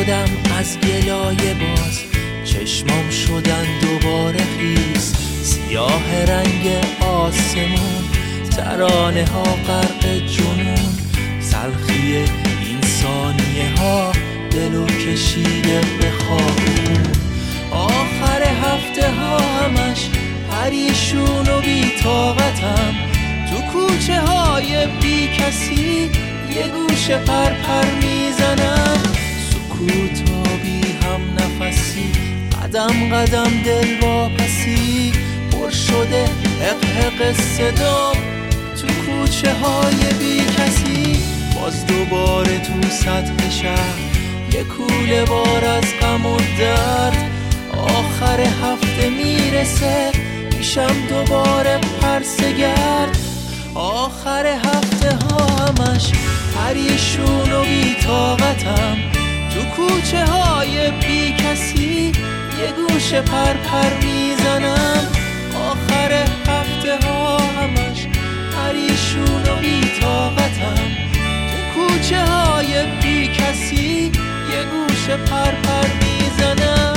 شدم از گلایه باز، چشمام شدن دوباره خیس، سیاه رنگ آسمون، ترانه ها غرق جنون، تلخی این ثانیه ها دلو کشیده به خوابون. آخر هفته ها همش پریشون و بی طاقتم، تو کوچه های بی کسی یه گوشه پرپر میزنم، سکوتا بی هم نفسی، قدم قدم دل واپسی، پر شده حق صدام تو کوچه های بی کسی. باز دوباره تو سطح شهر یه کوله بار از غم و درد، آخر هفته میرسه میشم دوباره پرسه‌گرد. آخر هفته ها همش پریشون و بی طاقتم، تو کوچه های بی کسی یه گوشه پرپر میزنم. آخر هفته ها همش پریشون و بی طاقتم، تو کوچه های بی کسی یه گوشه پرپر میزنم.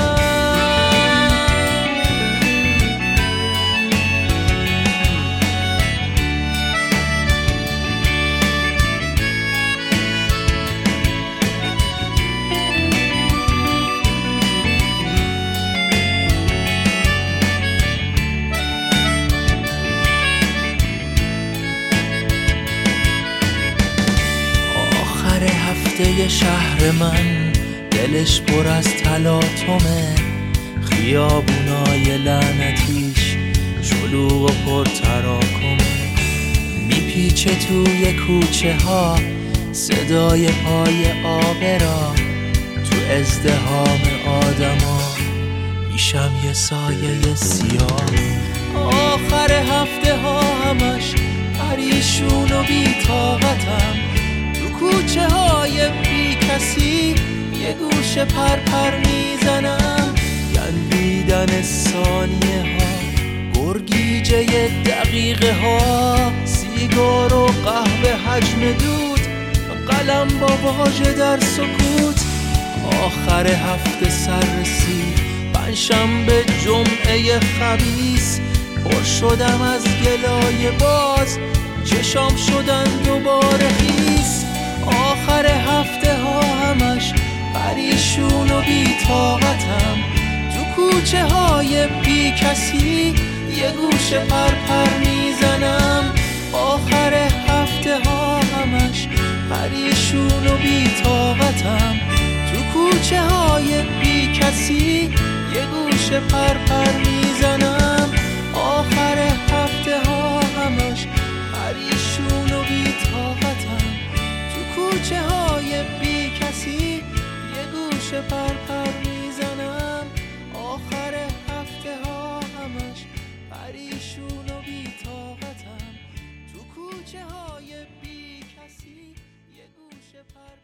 هفته شهر من دلش پر از تلاطمه، خیابونای لعنتیش شلوغ و پر تراکمه، میپیچه توی کوچه ها صدای پای آبرا، تو ازدحام آدما میشم یه سایه سیاه. آخر هفته ها همش پریشون و بی طاقتم، کوچه های بی کسی یه گوشه پرپر میزنم. گندیدن ثانیه ها، گرگیجه دقیقه ها، سیگار و قهوه حجم دود، قلم با واژه در سکوت. آخر هفته سر رسید پنجشنبه جمعه خبیث، پر شدم از گلایه باز، چشام شدن دوباره خیس. آخر هفته ها همش پریشون و بی طاقتم، تو کوچه های بی کسی یه گوشه پرپر میزنم. آخر هفته ها همش پریشون و بی طاقتم، تو کوچه های بی کسی یه گوشه پرپر میزنم. آخر هفته ها همش پریشون و بی طاقتم، کوچه های بی کسی یه گوشه پرپر میزنم. آخر هفته ها همش پریشون و بی طاقتم، تو کوچه های بی کسی یه گوشه پرپر